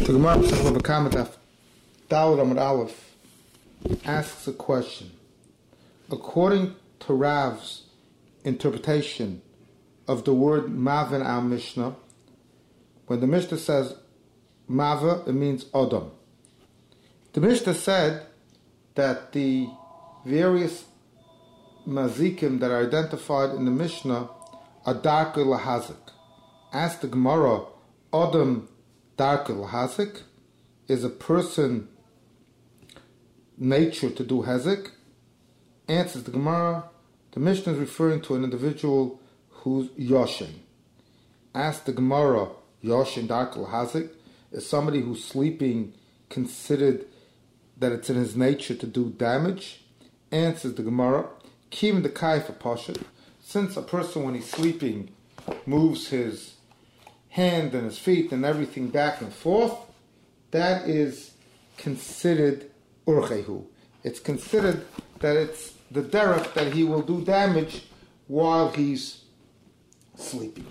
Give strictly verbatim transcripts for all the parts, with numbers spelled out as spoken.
The Gemara Pesach B'Kamataf Daled Amud Aleph asks a question. According to Rav's interpretation of the word Mava in our Mishnah, when the Mishnah says Mava, it means Odom. The Mishnah said that the various mazikim that are identified in the Mishnah are darker lahazik. Ask the Gemara, Odom darker lahazik is a person nature to do hezek. Answers the Gemara, the Mishnah is referring to an individual who's yoshen. Ask the Gemara, yoshen darker lahazik is somebody who's sleeping considered that it's in his nature to do damage. Answers the Gemara, Kim the Kaif Pashat, since a person when he's sleeping moves his hand and his feet and everything back and forth, that is considered urchehu. It's considered that it's the derech that he will do damage while he's sleeping.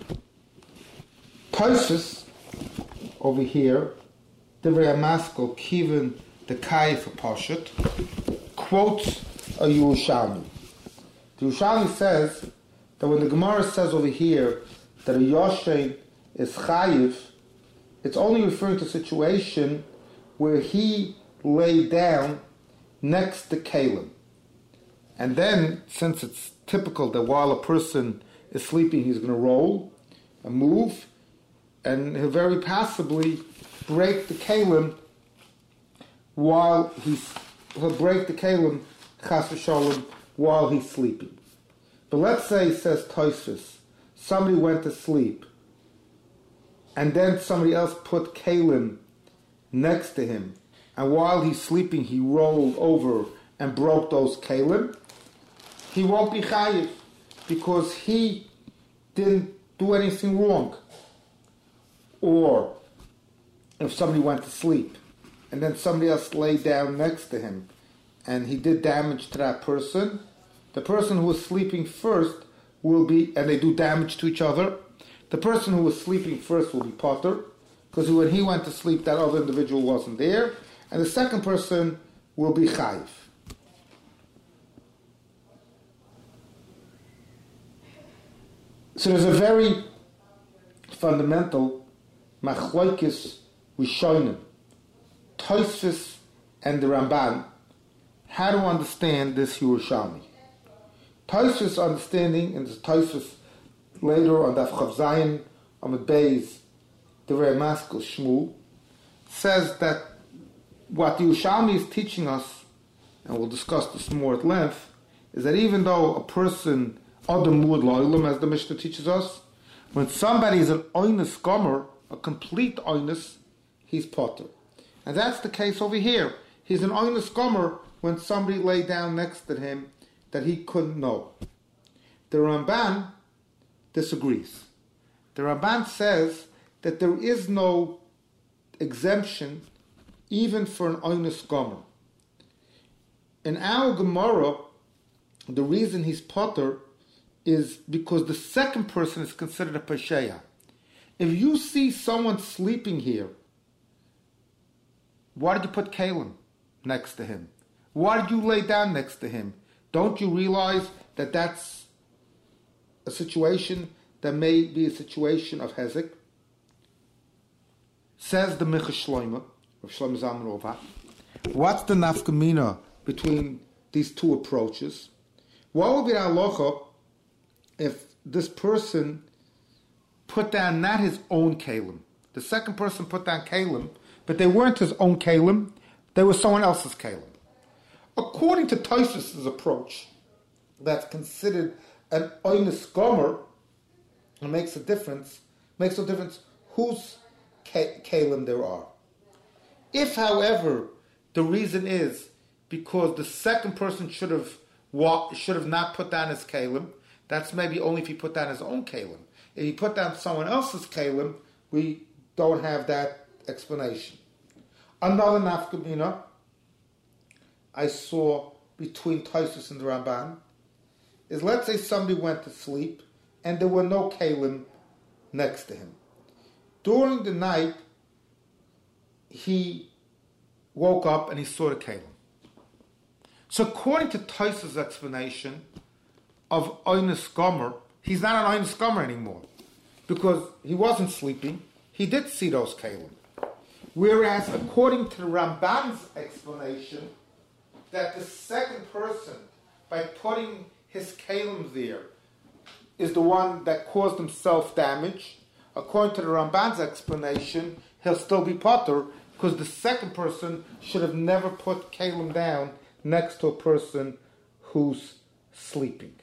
Tosfos over here, Divrei Hamaskil Kivan the Kaif Pashat, quotes a Yerushalmi. The Yerushalmi says that when the Gemara says over here that a Yoshen is chayiv, it's only referring to a situation where he lay down next to Kalim. And then, since it's typical that while a person is sleeping, he's going to roll and move, and he'll very possibly break the Kalim while he's, he'll break the Kalim, chas v'sholem, while he's sleeping. But let's say, says Tosfos, somebody went to sleep, and then somebody else put kalim next to him, and while he's sleeping he rolled over and broke those kalim, he won't be chayiv because he didn't do anything wrong. Or if somebody went to sleep and then somebody else lay down next to him and he did damage to that person, the person who was sleeping first will be, and they do damage to each other, the person who was sleeping first will be potter, because when he went to sleep, that other individual wasn't there, and the second person will be chayiv. So there's a very fundamental machlokes rishonim, Tosfos and the Ramban, how to understand this Yerushalmi. Tosfos understanding, and the Tosfos later on Daf Chav Zayin Amud Beis, Divrei Hamaskil Shmuel, says that what the Yerushalmi is teaching us, and we'll discuss this more at length, is that even though a person, Adam Muad Lo'ilam, as the Mishnah teaches us, when somebody is an oinus gomer, a complete oinus, he's potter. And that's the case over here. He's an oinus gomer when somebody lay down next to him that he couldn't know. The Ramban disagrees. The Ramban says that there is no exemption even for an oinus gomer. In our Gemara, the reason he's potter is because the second person is considered a pesheya. If you see someone sleeping here, why did you put kalim next to him? Why did you lay down next to him? Don't you realize that that's a situation that may be a situation of hezek? Says the Micha Shloima, of Shlomo Zalman Auerbach, what's the nafkamina between these two approaches? What would be the halacha if this person put down not his own kalim? The second person put down kalim, but they weren't his own kalim, they were someone else's kalim. According to Tosfos' approach, that's considered an oinus gomer, it makes a difference, makes no difference whose kalim there are. If, however, the reason is because the second person should have walk, should have not put down his kalim, that's maybe only if he put down his own kalim. If he put down someone else's kalim, we don't have that explanation. Another nafkamina I saw between Tosfos and the Ramban is, let's say somebody went to sleep and there were no kalim next to him. During the night, he woke up and he saw the kelim. So according to Tosfos' explanation of Oinus Gomer, he's not an Oinus Gomer anymore because he wasn't sleeping. He did see those kelim. Whereas according to the Ramban's explanation, that the second person, by putting his kelim there, is the one that caused himself damage. According to the Ramban's explanation, he'll still be potter because the second person should have never put kelim down next to a person who's sleeping.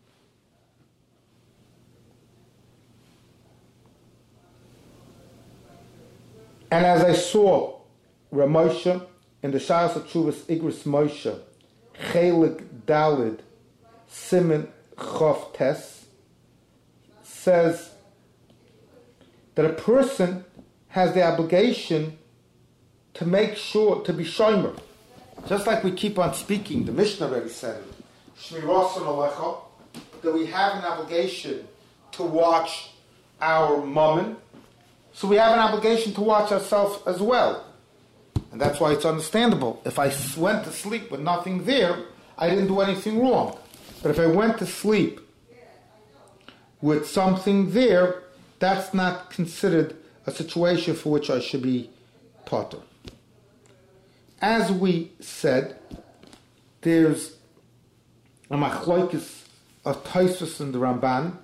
And as I saw Ramosha in the Shas Chuvas Igris Moshe, Chelik Dalid Simen Chof Tes, says that a person has the obligation to make sure, to be shomer. Just like we keep on speaking, the Mishnah already said it, Shmiras Alecha, that we have an obligation to watch our mammon, so we have an obligation to watch ourselves as well. And that's why it's understandable. If I went to sleep with nothing there, I didn't do anything wrong. But if I went to sleep with something there, that's not considered a situation for which I should be potter. As we said, there's a machlokes of Tosfos and the Ramban.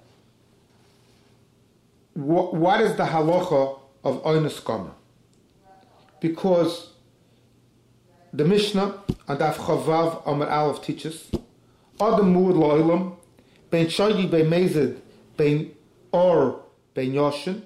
What, what is the halacha of Oinus Gomer? Because the Mishnah and Daf Chavav Amar Aleph teaches Adam Muad Lo'ilam Ben Shogi Ben Mezid Ben Or Ben Yoshin.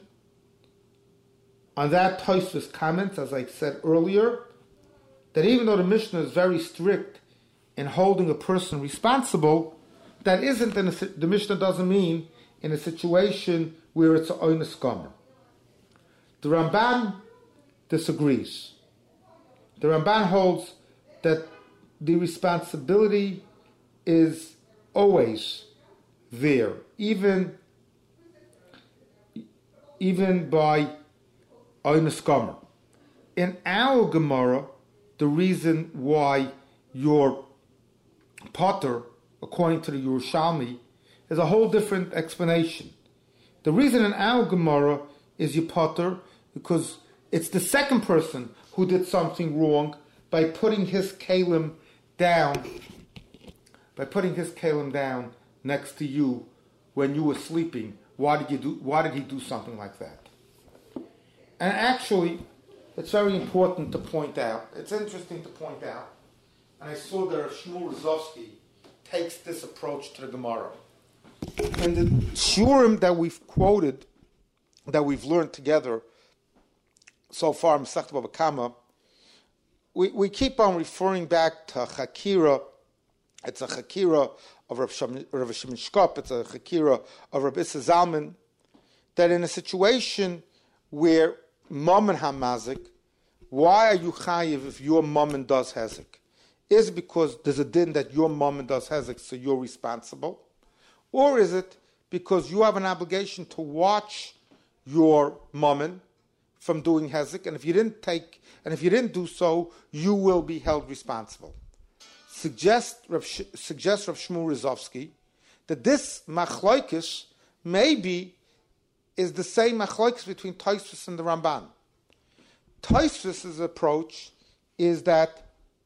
On that Tosfos comments, as I said earlier, that even though the Mishnah is very strict in holding a person responsible, that isn't in a, the Mishnah doesn't mean in a situation where it's an Oinus Gomer. The Ramban disagrees. The Ramban holds that the responsibility is always there, even, even by Oinus Gomer. In our Gemara, the reason why your potter, according to the Yerushalmi, is a whole different explanation. The reason in our Gemara is your potter because it's the second person who did something wrong by putting his kelim down, by putting his kelim down next to you when you were sleeping. Why did you do? Why did he do something like that? And actually, it's very important to point out. It's interesting to point out, and I saw that Shmuel Rozovsky takes this approach to the Gemara. In the shurim that we've quoted, that we've learned together so far, Masechet Bava Kama, we, we keep on referring back to Chakira. It's a Chakira of Rav Shimon Shkop, it's a Chakira of Rabbi Issa Zalman, that in a situation where Mammon hamazik, why are you chayiv if your mammon does hezek? Is it because there's a din that your mammon does hezek, so you're responsible? Or is it because you have an obligation to watch your mammon from doing hezek, and if you didn't take, and if you didn't do so, you will be held responsible? Suggest Rav, suggest Rav Shmuel Rozovsky that this machlokes maybe is the same machlokes between Tosfos and the Ramban. Tosfos' approach is that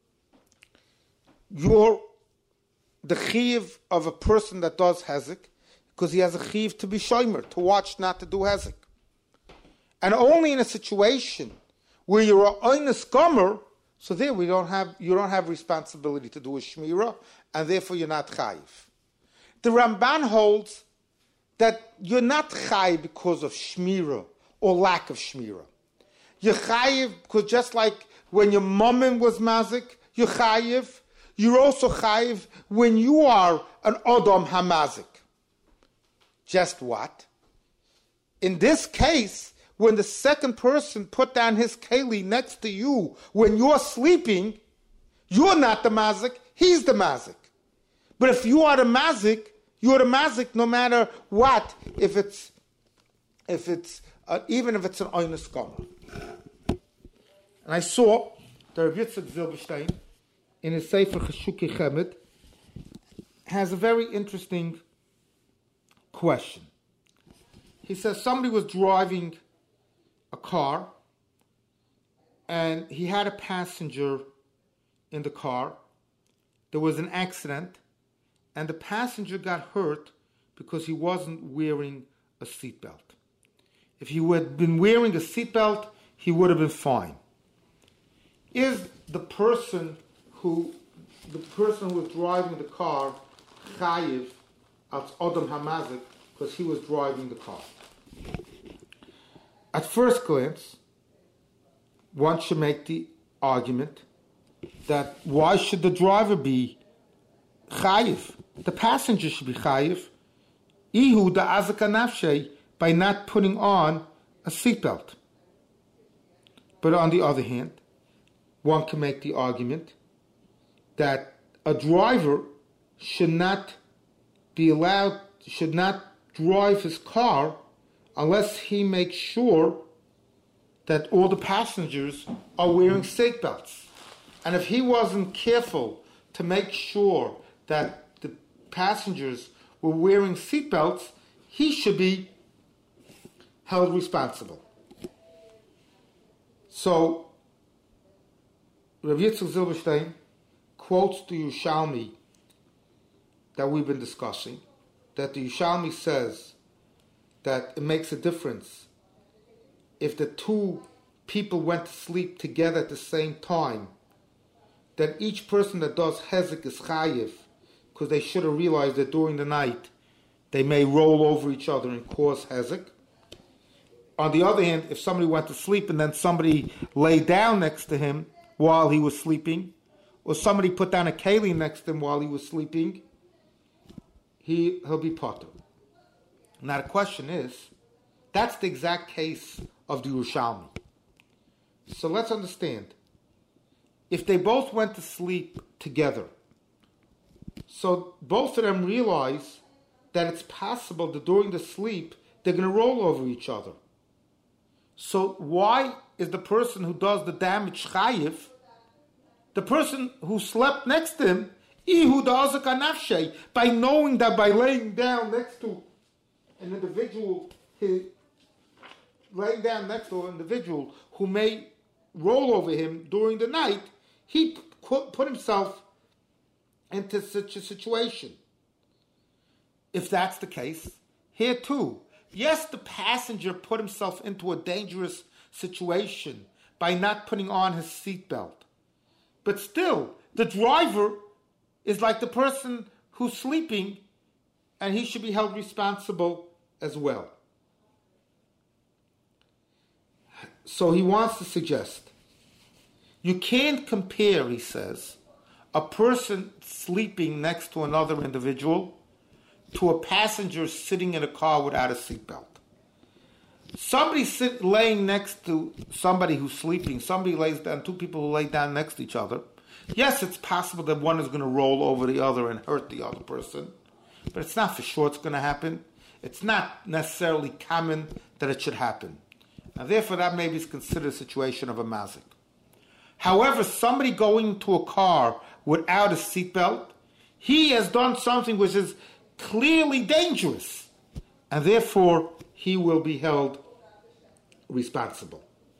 you're the chiyuv of a person that does hezek, because he has a chiyuv to be shomer, to watch, not to do hezek. And only in a situation where you're an oinus gomer, so there we don't have, you don't have responsibility to do a shmira, and therefore you're not chayiv. The Ramban holds that you're not chayiv because of shmira or lack of shmira. You're chayiv because just like when your mammon was mazik, you're chayiv. You're also chayiv when you are an Odom hamazik. Just what? In this case, when the second person put down his keli next to you when you're sleeping, you're not the mazik, he's the mazik. But if you are the mazik, you're the mazik no matter what, if it's, if it's uh, even if it's an oinus gomer. And I saw that Rav Yitzchak Zilberstein, in his Sefer Cheshukei Chemed, has a very interesting question. He says somebody was driving a car and he had a passenger in the car. There was an accident and the passenger got hurt because he wasn't wearing a seatbelt. If he had been wearing a seatbelt, he would have been fine. Is the person who the person who was driving the car chayiv als Odom Hamazik because he was driving the car? At first glance, one should make the argument that why should the driver be chayiv? The passenger should be chayiv. Ihu da azaka nafshe, by not putting on a seatbelt. But on the other hand, one can make the argument that a driver should not be allowed, should not drive his car unless he makes sure that all the passengers are wearing seatbelts. And if he wasn't careful to make sure that the passengers were wearing seatbelts, he should be held responsible. So, Rav Yitzchak Zilberstein quotes the Yerushalmi that we've been discussing, that the Yerushalmi says that it makes a difference if the two people went to sleep together at the same time, that each person that does hezek is chayiv, because they should have realized that during the night they may roll over each other and cause hezek. On the other hand, if somebody went to sleep and then somebody lay down next to him while he was sleeping, or somebody put down a keli next to him while he was sleeping, he, he'll be potter. Now the question is, that's the exact case of the Yerushalmi. So let's understand. If they both went to sleep together, so both of them realize that it's possible that during the sleep they're going to roll over each other. So why is the person who does the damage chayiv? The person who slept next to him, ihu da'azak anafshe, by knowing that by laying down next to an individual, he, laying down next to an individual who may roll over him during the night, he put, put himself into such a situation. If that's the case, here too, yes, the passenger put himself into a dangerous situation by not putting on his seatbelt. But still, the driver is like the person who's sleeping, and he should be held responsible as well. So he wants to suggest, you can't compare, he says, a person sleeping next to another individual to a passenger sitting in a car without a seatbelt. Somebody sit, laying next to somebody who's sleeping, somebody lays down, two people who lay down next to each other. Yes, it's possible that one is going to roll over the other and hurt the other person, but it's not for sure it's going to happen. It's not necessarily common that it should happen. And therefore, that maybe is considered a situation of a mazik. However, somebody going into a car without a seatbelt, he has done something which is clearly dangerous, and therefore he will be held responsible.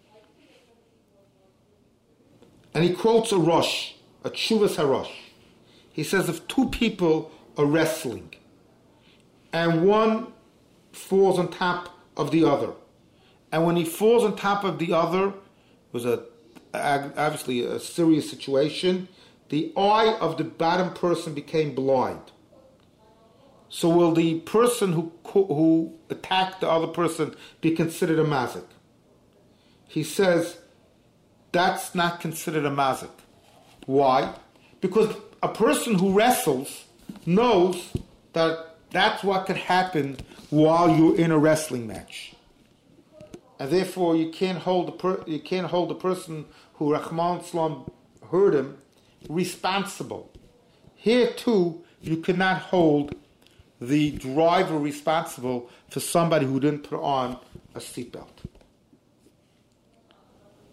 And he quotes a Rosh, a Tshuvas HaRosh. He says if two people are wrestling and one falls on top of the other, and when he falls on top of the other, it was a obviously a serious situation, the eye of the bottom person became blind. So will the person who who attacked the other person be considered a mazik? He says that's not considered a mazik. Why? Because a person who wrestles knows that that's what could happen while you're in a wrestling match, and therefore you can't hold the per, you can't hold the person who Rahman Islam hurt him responsible. Here too, you cannot hold the driver responsible for somebody who didn't put on a seatbelt.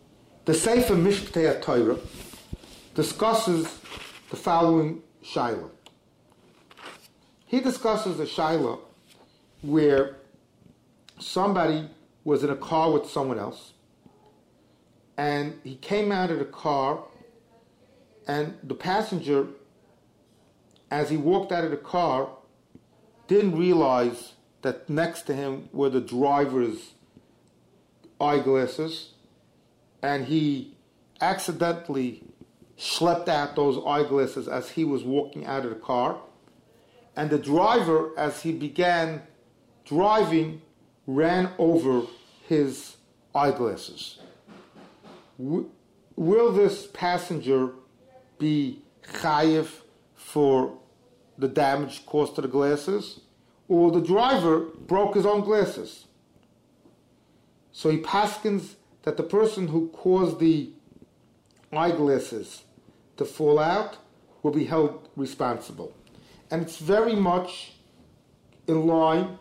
The Sefer Mishptei Torah discusses the following shaila. He discusses a shaila where somebody was in a car with someone else, and he came out of the car, and the passenger, as he walked out of the car, didn't realize that next to him were the driver's eyeglasses, and he accidentally schlepped out those eyeglasses as he was walking out of the car. And the driver, as he began driving, ran over his eyeglasses. W- will this passenger be chayiv for the damage caused to the glasses, or the driver broke his own glasses? So he paskins that the person who caused the eyeglasses to fall out will be held responsible. And it's very much in line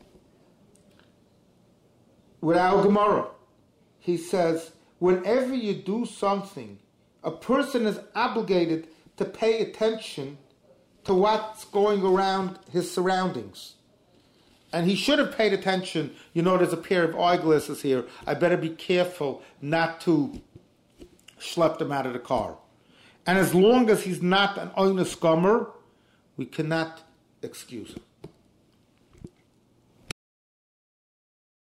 with our Gemara. He says, whenever you do something, a person is obligated to pay attention to what's going around his surroundings. And he should have paid attention. You know, there's a pair of eyeglasses here. I better be careful not to schlep them out of the car. And as long as he's not an oinus gomer, we cannot excuse him.